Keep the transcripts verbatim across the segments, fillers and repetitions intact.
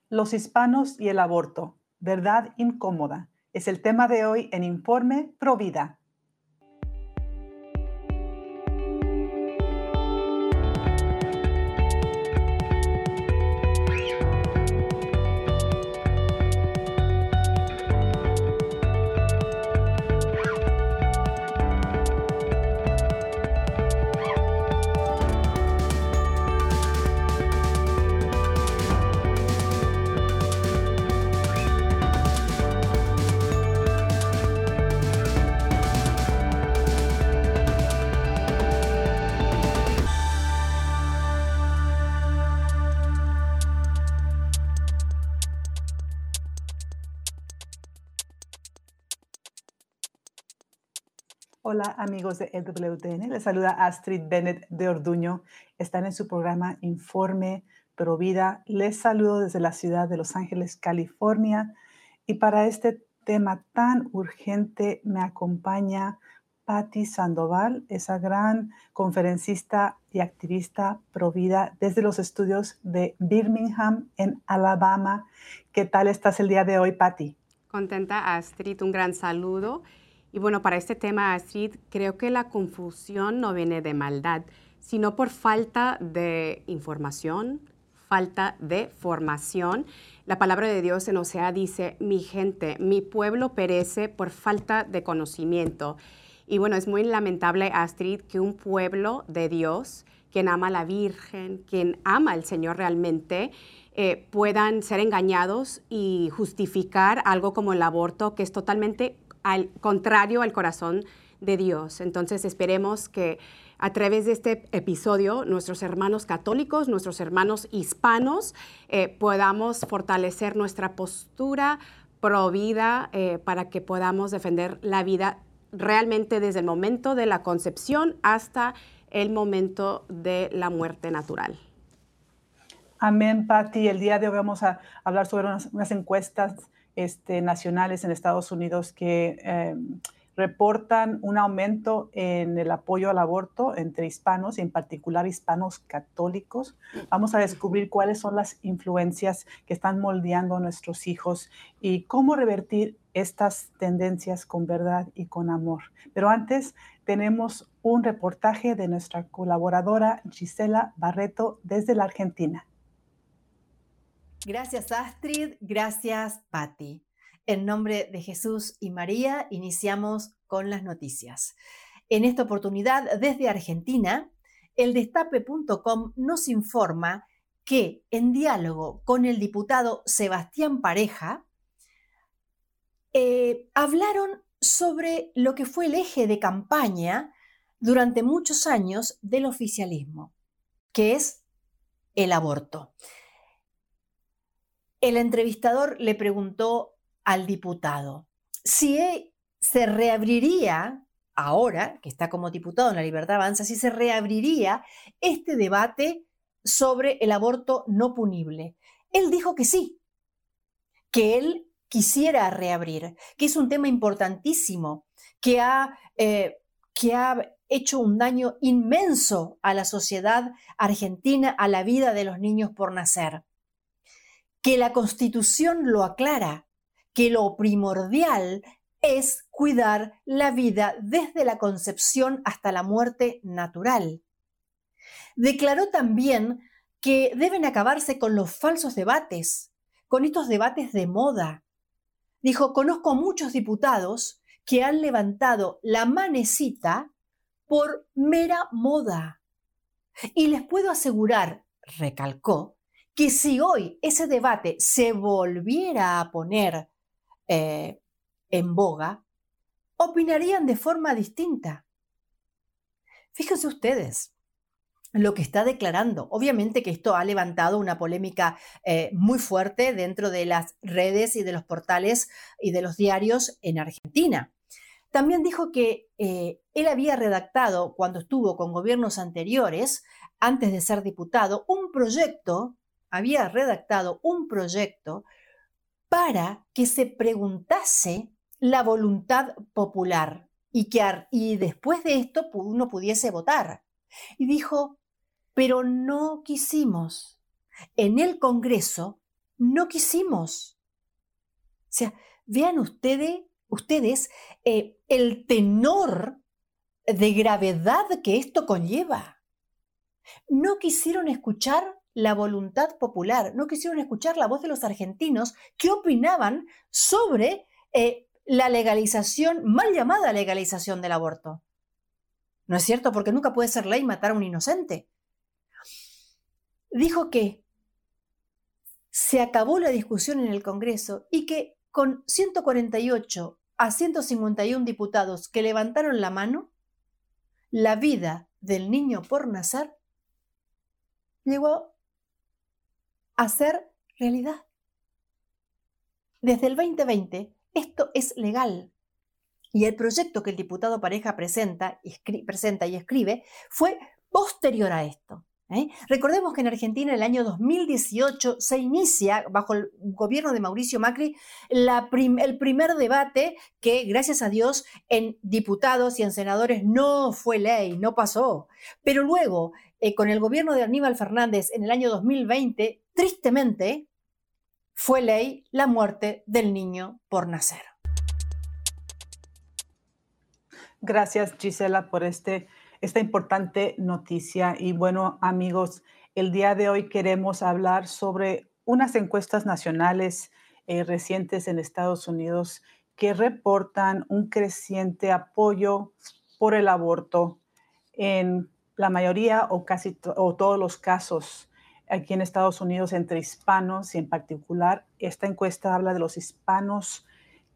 Los hispanos y el aborto. Verdad incómoda. Es el tema de hoy en Informe Provida. Hola amigos de E W T N, les saluda Astrid Bennett de Orduño. Están en su programa Informe Provida. Les saludo desde la ciudad de Los Ángeles, California. Y para este tema tan urgente me acompaña Patti Sandoval, esa gran conferencista y activista provida desde los estudios de Birmingham en Alabama. ¿Qué tal estás el día de hoy, Patti? Contenta, Astrid, un gran saludo. Y bueno, para este tema, Astrid, creo que la confusión no viene de maldad, sino por falta de información, falta de formación. La palabra de Dios en Osea dice, mi gente, mi pueblo perece por falta de conocimiento. Y bueno, es muy lamentable, Astrid, que un pueblo de Dios, quien ama a la Virgen, quien ama al Señor realmente, eh, puedan ser engañados y justificar algo como el aborto, que es totalmente al contrario al corazón de Dios. Entonces esperemos que a través de este episodio nuestros hermanos católicos, nuestros hermanos hispanos, eh, podamos fortalecer nuestra postura pro vida eh, para que podamos defender la vida realmente desde el momento de la concepción hasta el momento de la muerte natural. Amén, Patti. El día de hoy vamos a hablar sobre unas, unas encuestas este, nacionales en Estados Unidos que eh, reportan un aumento en el apoyo al aborto entre hispanos y en particular hispanos católicos. Vamos a descubrir cuáles son las influencias que están moldeando a nuestros hijos y cómo revertir estas tendencias con verdad y con amor. Pero antes tenemos un reportaje de nuestra colaboradora Gisela Barreto desde la Argentina. Gracias Astrid, gracias Patti. En nombre de Jesús y María iniciamos con las noticias. En esta oportunidad, desde Argentina, el destape punto com nos informa que en diálogo con el diputado Sebastián Pareja, eh, hablaron sobre lo que fue el eje de campaña durante muchos años del oficialismo, que es el aborto. El entrevistador le preguntó al diputado si se reabriría, ahora que está como diputado en La Libertad Avanza, si se reabriría este debate sobre el aborto no punible. Él dijo que sí, que él quisiera reabrir, que es un tema importantísimo, que ha, eh, que ha hecho un daño inmenso a la sociedad argentina, a la vida de los niños por nacer. Que la Constitución lo aclara, que lo primordial es cuidar la vida desde la concepción hasta la muerte natural. Declaró también que deben acabarse con los falsos debates, con estos debates de moda. Dijo, conozco muchos diputados que han levantado la manecita por mera moda. Y les puedo asegurar, recalcó, que si hoy ese debate se volviera a poner eh, en boga, opinarían de forma distinta. Fíjense ustedes lo que está declarando. Obviamente que esto ha levantado una polémica eh, muy fuerte dentro de las redes y de los portales y de los diarios en Argentina. También dijo que eh, él había redactado, cuando estuvo con gobiernos anteriores, antes de ser diputado, un proyecto había redactado un proyecto para que se preguntase la voluntad popular y que y después de esto uno pudiese votar. Y dijo, pero no quisimos. En el Congreso no quisimos. O sea, vean ustedes, ustedes eh, el tenor de gravedad que esto conlleva. No quisieron escuchar la voluntad popular, no quisieron escuchar la voz de los argentinos que opinaban sobre eh, la legalización, mal llamada legalización del aborto. ¿No es cierto? Porque nunca puede ser ley matar a un inocente. Dijo que se acabó la discusión en el Congreso y que con ciento cuarenta y ocho a ciento cincuenta y uno diputados que levantaron la mano, la vida del niño por nacer llegó a ser realidad. Desde el veinte veinte, esto es legal. Y el proyecto que el diputado Pareja presenta y, escri- presenta y escribe fue posterior a esto. ¿eh? Recordemos que en Argentina en el año dos mil dieciocho se inicia, bajo el gobierno de Mauricio Macri, la prim- el primer debate que, gracias a Dios, en diputados y en senadores no fue ley, no pasó. Pero luego, eh, con el gobierno de Aníbal Fernández en el año dos mil veinte, tristemente, fue ley la muerte del niño por nacer. Gracias, Gisela, por este, esta importante noticia. Y bueno, amigos, el día de hoy queremos hablar sobre unas encuestas nacionales eh, recientes en Estados Unidos que reportan un creciente apoyo por el aborto en la mayoría o casi to- o todos los casos aquí en Estados Unidos entre hispanos y en particular esta encuesta habla de los hispanos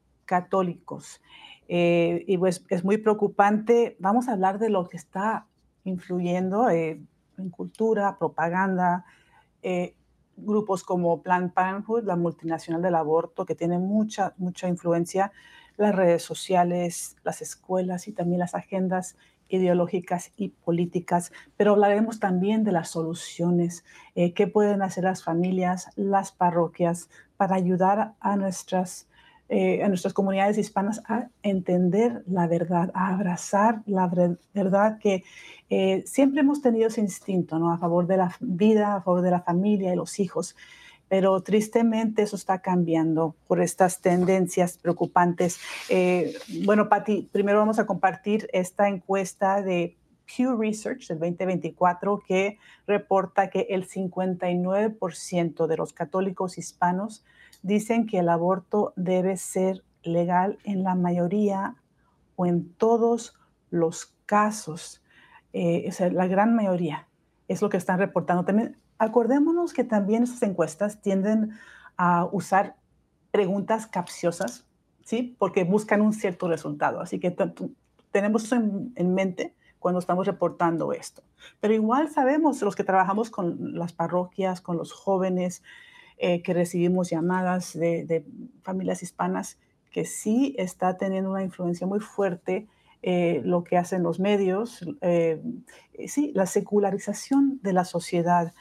católicos. Eh, y pues es muy preocupante. Vamos a hablar de lo que está influyendo eh, en cultura, propaganda, eh, grupos como Planned Parenthood, la multinacional del aborto, que tiene mucha, mucha influencia, las redes sociales, las escuelas y también las agendas ideológicas y políticas, pero hablaremos también de las soluciones, eh, qué pueden hacer las familias, las parroquias para ayudar a nuestras eh, a nuestras comunidades hispanas a entender la verdad, a abrazar la verdad que eh, siempre hemos tenido ese instinto, ¿no? A favor de la vida, a favor de la familia y los hijos. Pero tristemente eso está cambiando por estas tendencias preocupantes. Eh, bueno, Patti, primero vamos a compartir esta encuesta de Pew Research del veinte veinticuatro que reporta que el cincuenta y nueve por ciento de los católicos hispanos dicen que el aborto debe ser legal en la mayoría o en todos los casos. Eh, o sea, la gran mayoría es lo que están reportando. También acordémonos que también esas encuestas tienden a usar preguntas capciosas, ¿sí? Porque buscan un cierto resultado. Así que tenemos eso en, en mente cuando estamos reportando esto. Pero igual sabemos, los que trabajamos con las parroquias, con los jóvenes, eh, que recibimos llamadas de, de familias hispanas, que sí está teniendo una influencia muy fuerte eh, lo que hacen los medios, eh, sí, la secularización de la sociedad.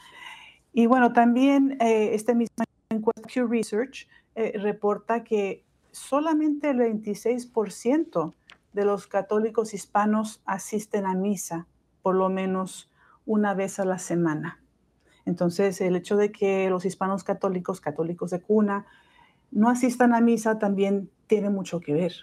Y bueno, también eh, esta misma encuesta Pew Research eh, reporta que solamente el veintiséis por ciento de los católicos hispanos asisten a misa por lo menos una vez a la semana. Entonces, el hecho de que los hispanos católicos, católicos de cuna, no asistan a misa también tiene mucho que ver,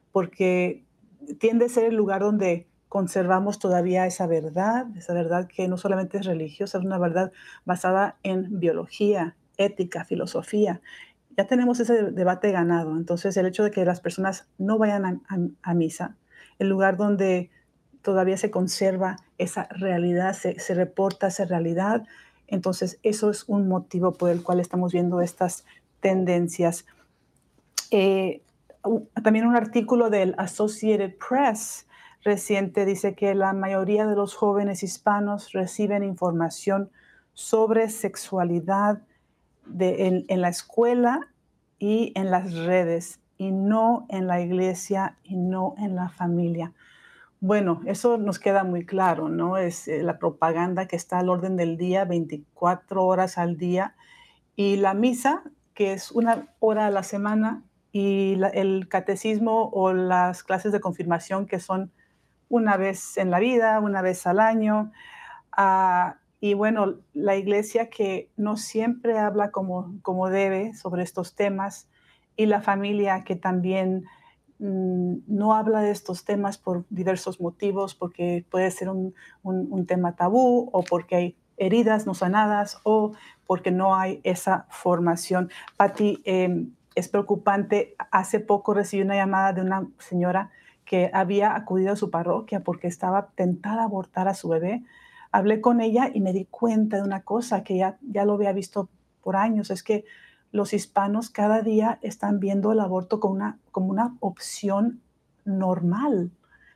porque tiende a ser el lugar donde conservamos todavía esa verdad, esa verdad que no solamente es religiosa, es una verdad basada en biología, ética, filosofía. Ya tenemos ese debate ganado. Entonces, el hecho de que las personas no vayan a, a, a misa, el lugar donde todavía se conserva esa realidad, se, se reporta esa realidad, entonces eso es un motivo por el cual estamos viendo estas tendencias. Eh, también un artículo del Associated Press reciente dice que la mayoría de los jóvenes hispanos reciben información sobre sexualidad de, en, en la escuela y en las redes, y no en la iglesia y no en la familia. Bueno, eso nos queda muy claro, ¿no? Es eh, la propaganda que está al orden del día, veinticuatro horas al día, y la misa, que es una hora a la semana, y la, el catecismo o las clases de confirmación, que son una vez en la vida, una vez al año. Uh, Y bueno, la iglesia que no siempre habla como, como debe sobre estos temas, y la familia que también mm, no habla de estos temas por diversos motivos, porque puede ser un, un, un tema tabú, o porque hay heridas no sanadas, o porque no hay esa formación. Pati, eh, es preocupante. Hace poco recibí una llamada de una señora que había acudido a su parroquia porque estaba tentada a abortar a su bebé. Hablé con ella y me di cuenta de una cosa que ya, ya lo había visto por años, es que los hispanos cada día están viendo el aborto como una, como una opción normal,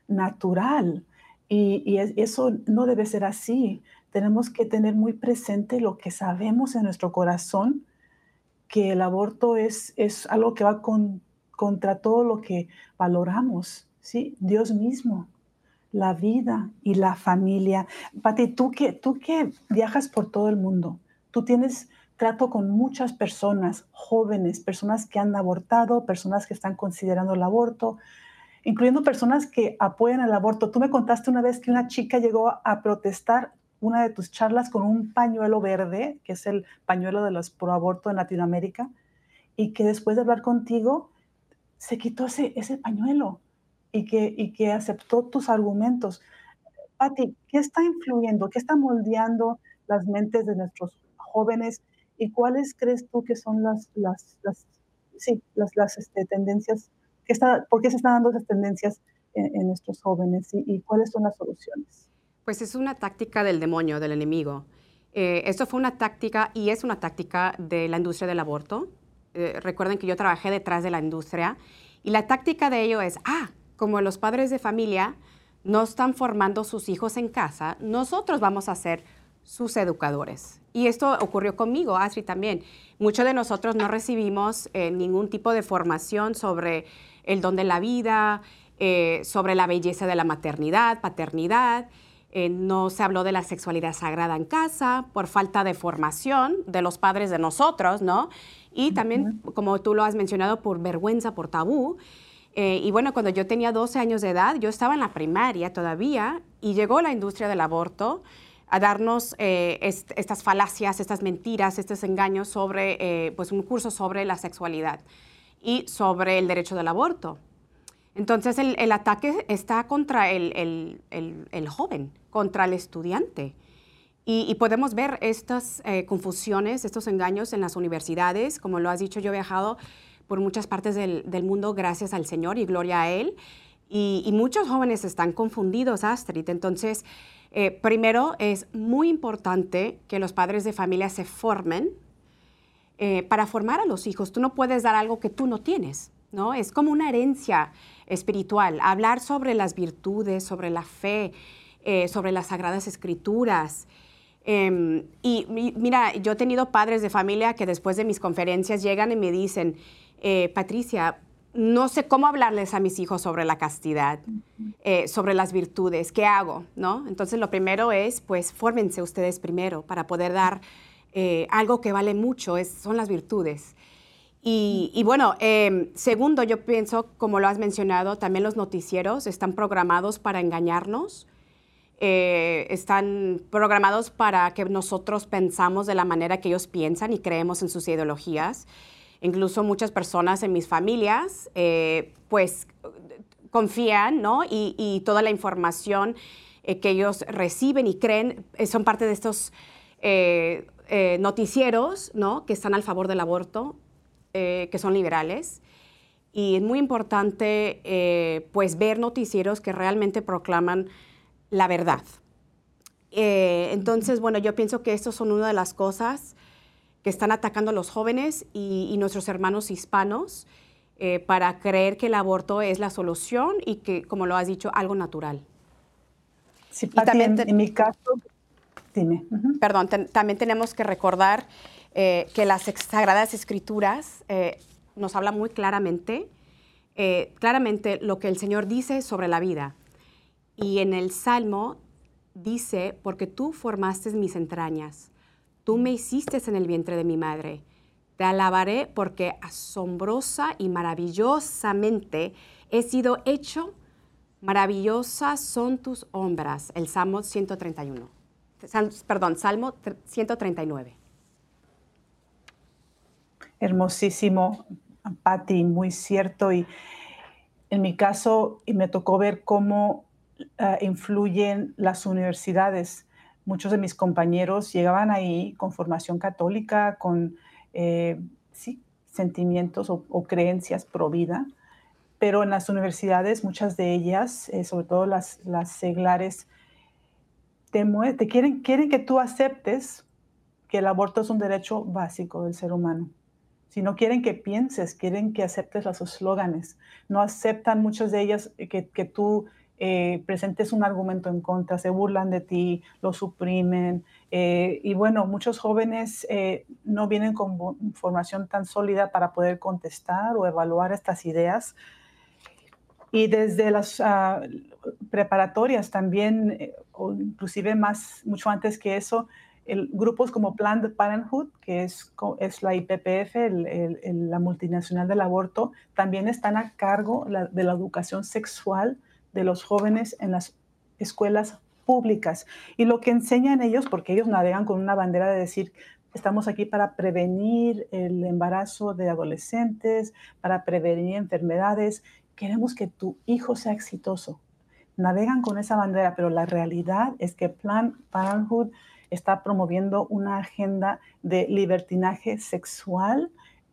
natural, y, y es- eso no debe ser así. Tenemos que tener muy presente lo que sabemos en nuestro corazón, que el aborto es, es algo que va con- contra todo lo que valoramos, ¿sí? Dios mismo, la vida y la familia. Pati, tú que, tú que viajas por todo el mundo, tú tienes trato con muchas personas, jóvenes, personas que han abortado, personas que están considerando el aborto, incluyendo personas que apoyan el aborto. Tú me contaste una vez que una chica llegó a protestar una de tus charlas con un pañuelo verde, que es el pañuelo de los pro aborto en Latinoamérica, y que después de hablar contigo se quitó ese, ese pañuelo y que, y que aceptó tus argumentos. Pati, ¿qué está influyendo, qué está moldeando las mentes de nuestros jóvenes y cuáles crees tú que son las, las, las sí, las, las este, tendencias, que está, por qué se están dando esas tendencias en, en nuestros jóvenes y, y cuáles son las soluciones? Pues es una táctica del demonio, del enemigo. Eh, esto fue una táctica y es una táctica de la industria del aborto. Eh, recuerden que yo trabajé detrás de la industria y la táctica de ello es, ah, como los padres de familia no están formando sus hijos en casa, nosotros vamos a ser sus educadores. Y esto ocurrió conmigo, Astrid, también. Muchos de nosotros no recibimos eh, ningún tipo de formación sobre el don de la vida, eh, sobre la belleza de la maternidad, paternidad. Eh, no se habló de la sexualidad sagrada en casa por falta de formación de los padres de nosotros, ¿no? Y también, Ujú. como tú lo has mencionado, por vergüenza, por tabú. Eh, y bueno, cuando yo tenía doce años de edad, yo estaba en la primaria todavía y llegó la industria del aborto a darnos eh, est estas falacias, estas mentiras, estos engaños sobre, eh, pues un curso sobre la sexualidad y sobre el derecho del aborto. Entonces, el, el ataque está contra el, el, el, el joven, contra el estudiante. Y, y podemos ver estas eh, confusiones, estos engaños en las universidades. Como lo has dicho, yo he viajado por muchas partes del, del mundo gracias al Señor y gloria a Él. Y, y muchos jóvenes están confundidos, Astrid. Entonces, eh, primero es muy importante que los padres de familia se formen eh, para formar a los hijos. Tú no puedes dar algo que tú no tienes, ¿no? Es como una herencia espiritual. Hablar sobre las virtudes, sobre la fe, eh, sobre las sagradas escrituras. Eh, y mira, yo he tenido padres de familia que después de mis conferencias llegan y me dicen, eh, Patricia, no sé cómo hablarles a mis hijos sobre la castidad, eh, sobre las virtudes, ¿qué hago? ¿No? Entonces, lo primero es, pues, fórmense ustedes primero para poder dar eh, algo que vale mucho, es, son las virtudes. Y, y bueno, eh, segundo, yo pienso, como lo has mencionado, también los noticieros están programados para engañarnos, eh, están programados para que nosotros pensamos de la manera que ellos piensan y creemos en sus ideologías. Incluso muchas personas en mis familias, eh, pues, confían, ¿no? Y, y toda la información eh, que ellos reciben y creen eh, son parte de estos eh, eh, noticieros, ¿no? Que están al favor del aborto, eh, que son liberales. Y es muy importante, eh, pues, ver noticieros que realmente proclaman la verdad. Eh, entonces, bueno, yo pienso que estas son una de las cosas que están atacando a los jóvenes y, y nuestros hermanos hispanos eh, para creer que el aborto es la solución y que, como lo has dicho, algo natural. Sí, Y Pati, también, en, te, en mi caso, dime. Ujú. perdón, te, también tenemos que recordar eh, que las Sagradas Escrituras eh, nos hablan muy claramente, eh, claramente lo que el Señor dice sobre la vida. Y en el Salmo dice, porque tú formaste mis entrañas, tú me hiciste en el vientre de mi madre. Te alabaré porque asombrosa y maravillosamente he sido hecho. Maravillosas son tus obras. El Salmo ciento treinta y uno. sal, perdón, Salmo ciento treinta y nueve. Hermosísimo, Patti, muy cierto. Y en mi caso, y me tocó ver cómo uh, influyen las universidades. Muchos de mis compañeros llegaban ahí con formación católica, con eh, sí, sentimientos o, o creencias pro vida, pero en las universidades, muchas de ellas, eh, sobre todo las, las seglares, te, te quieren, quieren que tú aceptes que el aborto es un derecho básico del ser humano. Si no quieren que pienses, quieren que aceptes los eslóganes. No aceptan muchas de ellas que, que tú eh, presentes un argumento en contra, se burlan de ti, lo suprimen. Eh, y bueno, muchos jóvenes eh, no vienen con información tan sólida para poder contestar o evaluar estas ideas. Y desde las uh, preparatorias también, eh, o inclusive más, mucho antes que eso, el, grupos como Planned Parenthood, que es, es la I P P F, el, el, el, la multinacional del aborto, también están a cargo la, de la educación sexual de los jóvenes en las escuelas públicas. Y lo que enseñan ellos, porque ellos navegan con una bandera de decir, estamos aquí para prevenir el embarazo de adolescentes, para prevenir enfermedades, queremos que tu hijo sea exitoso. Navegan con esa bandera, pero la realidad es que Planned Parenthood está promoviendo una agenda de libertinaje sexual,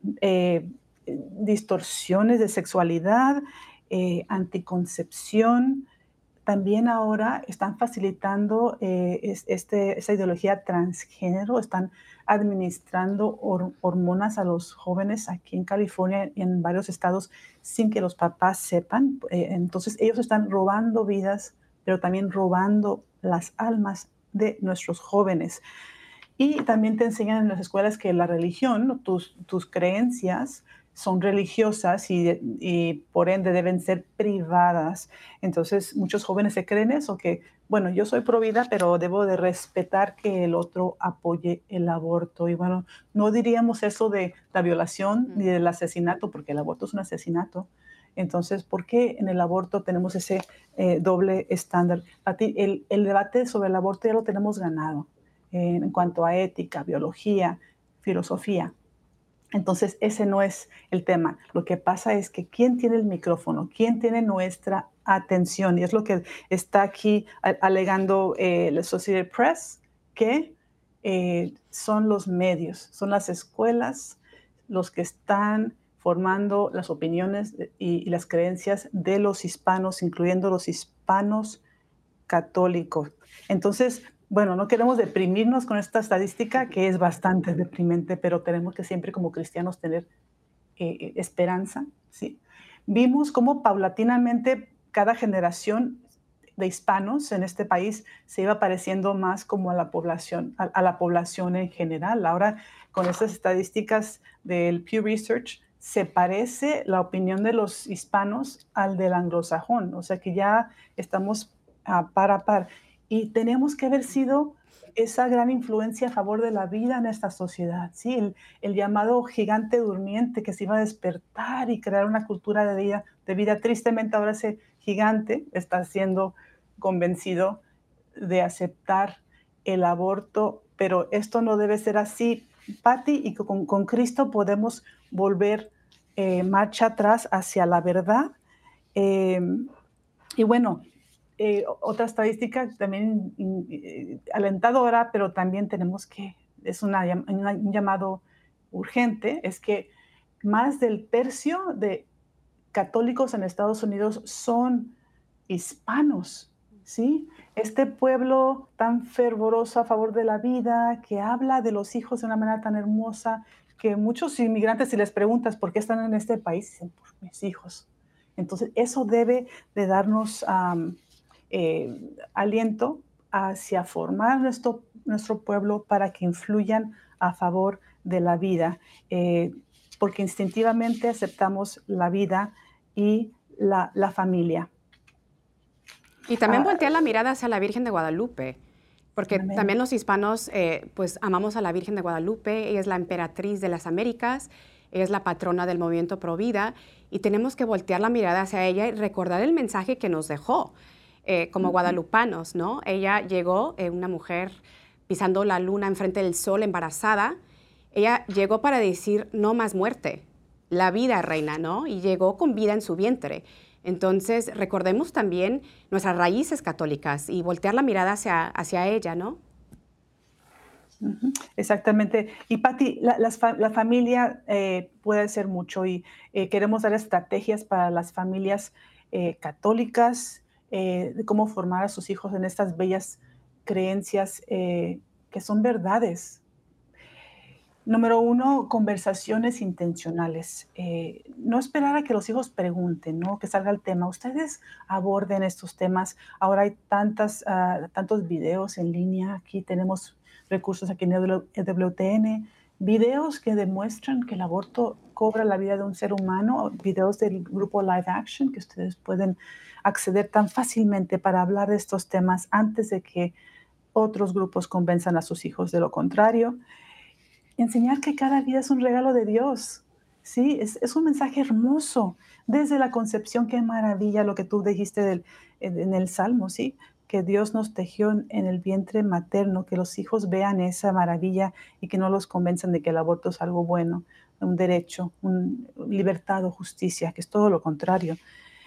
eh, distorsiones de sexualidad, eh, anticoncepción. También ahora están facilitando eh, es, este, esa ideología transgénero, están administrando hor hormonas a los jóvenes aquí en California y en varios estados sin que los papás sepan. Eh, entonces ellos están robando vidas, pero también robando las almas de nuestros jóvenes. Y también te enseñan en las escuelas que la religión, tus, tus creencias, son religiosas y, y por ende deben ser privadas. Entonces muchos jóvenes se creen eso, que bueno, yo soy pro vida, pero debo de respetar que el otro apoye el aborto. Y bueno, no diríamos eso de la violación ni del asesinato, porque el aborto es un asesinato. Entonces, ¿por qué en el aborto tenemos ese eh, doble estándar? A ti, el, el debate sobre el aborto ya lo tenemos ganado eh, en cuanto a ética, biología, filosofía. Entonces, ese no es el tema. Lo que pasa es que ¿quién tiene el micrófono? ¿Quién tiene nuestra atención? Y es lo que está aquí alegando eh, el Associated Press, que eh, son los medios, son las escuelas los que están formando las opiniones y, y las creencias de los hispanos, incluyendo los hispanos católicos. Entonces, bueno, no queremos deprimirnos con esta estadística que es bastante deprimente, pero tenemos que siempre como cristianos tener eh, esperanza, ¿sí? Vimos cómo paulatinamente cada generación de hispanos en este país se iba pareciendo más como a la población, a, a la población en general. Ahora, con estas estadísticas del Pew Research, se parece la opinión de los hispanos al del anglosajón, o sea que ya estamos a par a par. Y tenemos que haber sido esa gran influencia a favor de la vida en esta sociedad, ¿sí? El, el llamado gigante durmiente que se iba a despertar y crear una cultura de vida, de vida. Tristemente ahora ese gigante está siendo convencido de aceptar el aborto, pero esto no debe ser así, Patti, y con, con Cristo podemos volver eh, marcha atrás hacia la verdad. Eh, y bueno, Eh, otra estadística también eh, alentadora, pero también tenemos que, es una, una, un llamado urgente, es que más del tercio de católicos en Estados Unidos son hispanos, ¿sí? Este pueblo tan fervoroso a favor de la vida, que habla de los hijos de una manera tan hermosa, que muchos inmigrantes, si les preguntas por qué están en este país, dicen, por mis hijos. Entonces, eso debe de darnos um, Eh, aliento hacia formar nuestro, nuestro pueblo para que influyan a favor de la vida, eh, porque instintivamente aceptamos la vida y la, la familia. Y también Ah, voltear la mirada hacia la Virgen de Guadalupe, porque amén. también los hispanos eh, pues amamos a la Virgen de Guadalupe. Ella es la emperatriz de las Américas, ella es la patrona del movimiento Pro Vida, y tenemos que voltear la mirada hacia ella y recordar el mensaje que nos dejó. eh, como guadalupanos, ¿no? Ella llegó, eh, una mujer pisando la luna enfrente del sol, embarazada. Ella llegó para decir, no más muerte, la vida reina, ¿no? Y llegó con vida en su vientre. Entonces, recordemos también nuestras raíces católicas y voltear la mirada hacia, hacia ella, ¿no? Ujú, exactamente. Y Pati, la, las fa- la familia eh, puede ser mucho y eh, queremos dar estrategias para las familias eh, católicas, eh, de cómo formar a sus hijos en estas bellas creencias eh, que son verdades. Número uno, conversaciones intencionales. Eh, no esperar a que los hijos pregunten, ¿no? Que salga el tema. Ustedes aborden estos temas. Ahora hay tantas, ah, tantos videos en línea. Aquí tenemos recursos aquí en E W T N. Videos que demuestran que el aborto cobra la vida de un ser humano. Videos del grupo Live Action que ustedes pueden acceder tan fácilmente para hablar de estos temas antes de que otros grupos convenzan a sus hijos de lo contrario. Enseñar que cada vida es un regalo de Dios, ¿sí? Es, es un mensaje hermoso. Desde la concepción, qué maravilla lo que tú dijiste del, en, en el Salmo, ¿sí? Que Dios nos tejió en, en el vientre materno, que los hijos vean esa maravilla y que no los convenzan de que el aborto es algo bueno, un derecho, un, libertad o justicia, que es todo lo contrario.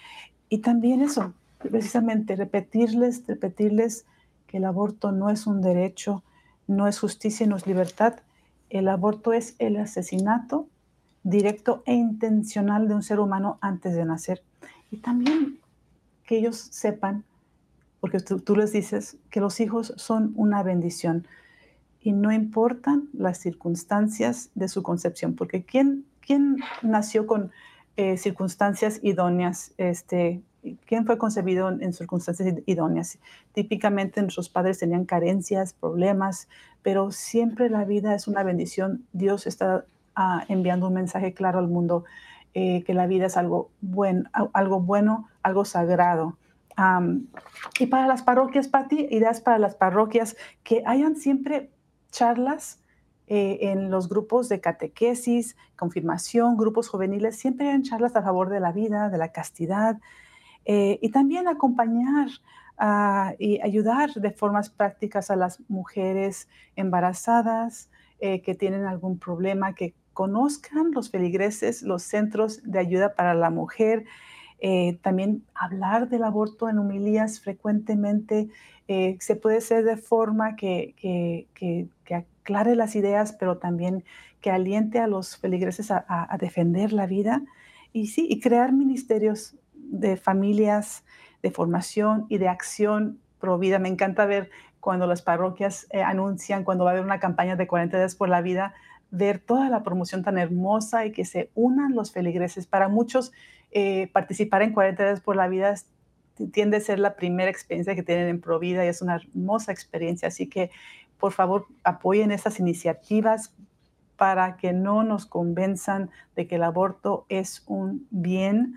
Y también eso, precisamente repetirles, repetirles que el aborto no es un derecho, no es justicia y no es libertad. El aborto es el asesinato directo e intencional de un ser humano antes de nacer. Y también que ellos sepan, porque tú, tú les dices, que los hijos son una bendición y no importan las circunstancias de su concepción, porque ¿quién, quién nació con eh, circunstancias idóneas? Este, ¿Quién fue concebido en, en circunstancias idóneas? Típicamente nuestros padres tenían carencias, problemas, pero siempre la vida es una bendición. Dios está uh, enviando un mensaje claro al mundo, eh, que la vida es algo, buen, algo bueno, algo sagrado. Um, y para las parroquias, Pati, ideas para las parroquias, que hayan siempre charlas eh, en los grupos de catequesis, confirmación, grupos juveniles, siempre hay charlas a favor de la vida, de la castidad, eh, y también acompañar uh, y ayudar de formas prácticas a las mujeres embarazadas eh, que tienen algún problema, que conozcan los feligreses, los centros de ayuda para la mujer. Eh, también hablar del aborto en homilías frecuentemente eh, se puede hacer de forma que, que, que, que aclare las ideas, pero también que aliente a los feligreses a, a, a defender la vida y sí, y crear ministerios de familias, de formación y de acción pro vida. Me encanta ver cuando las parroquias eh, anuncian, cuando va a haber una campaña de cuarenta días por la vida, ver toda la promoción tan hermosa y que se unan los feligreses. Para muchos, eh, participar en cuarenta días por la vida tiende a ser la primera experiencia que tienen en Provida y es una hermosa experiencia. Así que, por favor, apoyen estas iniciativas para que no nos convenzan de que el aborto es un bien.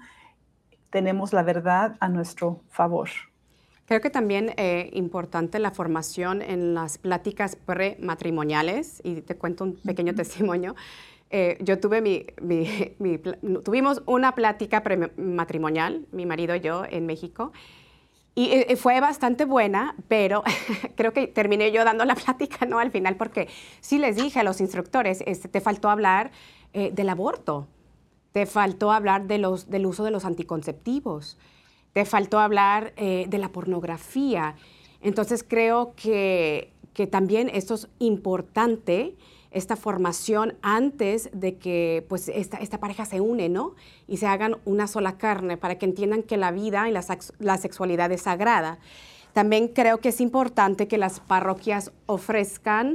Tenemos la verdad a nuestro favor. Creo que también es eh, importante la formación en las pláticas prematrimoniales, y te cuento un pequeño uh-huh. testimonio. Eh, yo tuve mi, mi, mi, tuvimos una plática prematrimonial, mi marido y yo, en México, y eh, fue bastante buena, pero creo que terminé yo dando la plática, ¿no? Al final, porque sí les dije a los instructores, este, te faltó hablar eh, del aborto, te faltó hablar de los, del uso de los anticonceptivos, te faltó hablar eh, de la pornografía. Entonces creo que, que también esto es importante, esta formación antes de que pues, esta, esta pareja se une, ¿no? Y se hagan una sola carne para que entiendan que la vida y la, la sexualidad es sagrada. También creo que es importante que las parroquias ofrezcan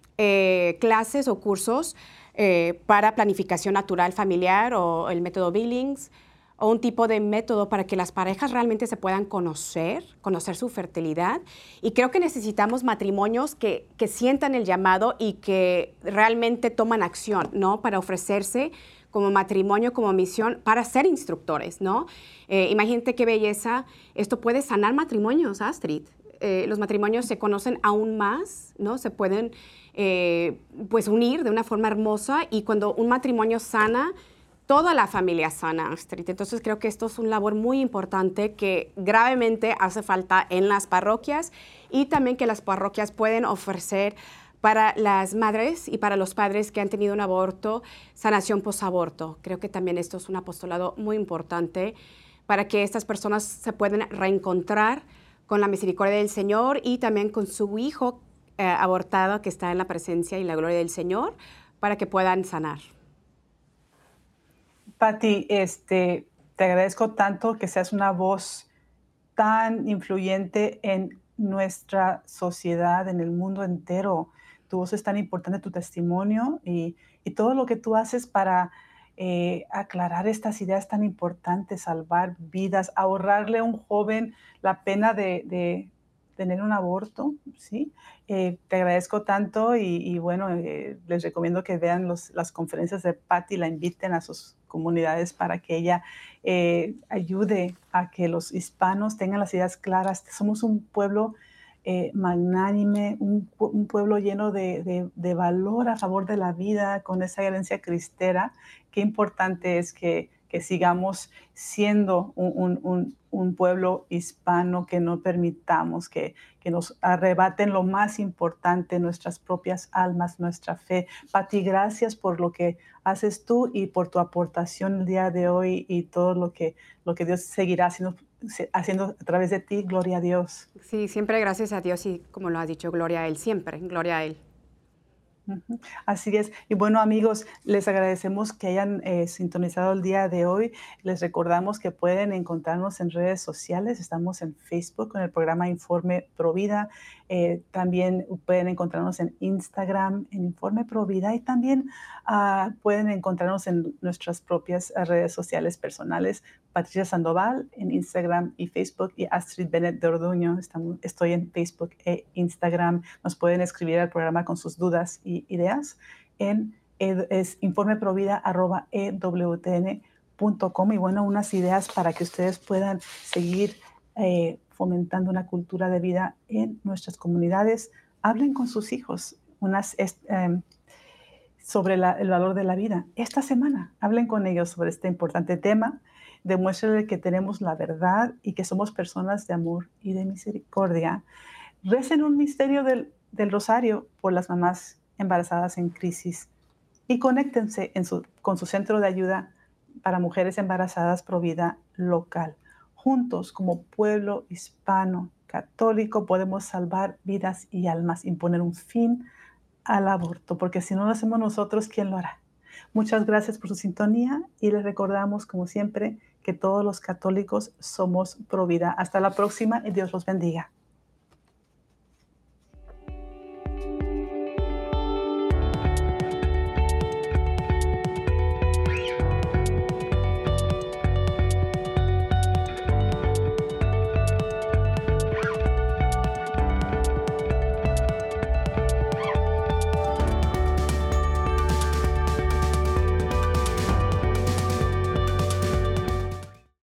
eh, clases o cursos eh, para planificación natural familiar o el método Billings, o un tipo de método para que las parejas realmente se puedan conocer, conocer su fertilidad. Y creo que necesitamos matrimonios que, que sientan el llamado y que realmente toman acción, ¿no? Para ofrecerse como matrimonio, como misión, para ser instructores, ¿no? Eh, imagínate qué belleza. Esto puede sanar matrimonios, Astrid. Eh, los matrimonios se conocen aún más, ¿no? Se pueden eh, pues unir de una forma hermosa, y cuando un matrimonio sana, toda la familia sana, Astrid. Entonces creo que esto es una labor muy importante que gravemente hace falta en las parroquias y también que las parroquias pueden ofrecer para las madres y para los padres que han tenido un aborto, sanación posaborto. Creo que también esto es un apostolado muy importante para que estas personas se puedan reencontrar con la misericordia del Señor y también con su hijo eh, abortado que está en la presencia y la gloria del Señor, para que puedan sanar. Pati, este, te agradezco tanto que seas una voz tan influyente en nuestra sociedad, en el mundo entero. Tu voz es tan importante, tu testimonio y, y todo lo que tú haces para eh, aclarar estas ideas tan importantes, salvar vidas, ahorrarle a un joven la pena de, de tener un aborto, ¿sí? Eh, te agradezco tanto y, y bueno, eh, les recomiendo que vean los, las conferencias de Patti, la inviten a sus comunidades para que ella eh, ayude a que los hispanos tengan las ideas claras. Somos un pueblo eh, magnánime, un, un pueblo lleno de, de, de valor a favor de la vida, con esa herencia cristera. Qué importante es que, que sigamos siendo un, un, un, un pueblo hispano, que no permitamos que, que nos arrebaten lo más importante, nuestras propias almas, nuestra fe. Pati, gracias por lo que haces tú y por tu aportación el día de hoy y todo lo que, lo que Dios seguirá haciendo, haciendo a través de ti. Gloria a Dios. Sí, siempre gracias a Dios y como lo has dicho, gloria a Él, siempre, gloria a Él. Uh-huh. Así es. Y bueno, amigos, les agradecemos que hayan eh, sintonizado el día de hoy. Les recordamos que pueden encontrarnos en redes sociales. Estamos en Facebook con el programa Informe Provida. Eh, también pueden encontrarnos en Instagram, en Informe Provida. Y también uh, pueden encontrarnos en nuestras propias redes sociales personales. Patricia Sandoval en Instagram y Facebook y Astrid Bennett de Orduño. Estamos, estoy en Facebook e Instagram. Nos pueden escribir al programa con sus dudas y ideas en es informeprovida arroba e w t n punto com y bueno, unas ideas para que ustedes puedan seguir eh, fomentando una cultura de vida en nuestras comunidades. Hablen con sus hijos unas, eh, sobre la, el valor de la vida. Esta semana hablen con ellos sobre este importante tema. Demuéstrenle que tenemos la verdad y que somos personas de amor y de misericordia. Recen un misterio del, del rosario por las mamás embarazadas en crisis y conéctense en su, con su centro de ayuda para mujeres embarazadas Provida local. Juntos, como pueblo hispano católico, podemos salvar vidas y almas y poner un fin al aborto, porque si no lo hacemos nosotros, ¿quién lo hará? Muchas gracias por su sintonía y les recordamos, como siempre, que todos los católicos somos Provida. Hasta la próxima y Dios los bendiga.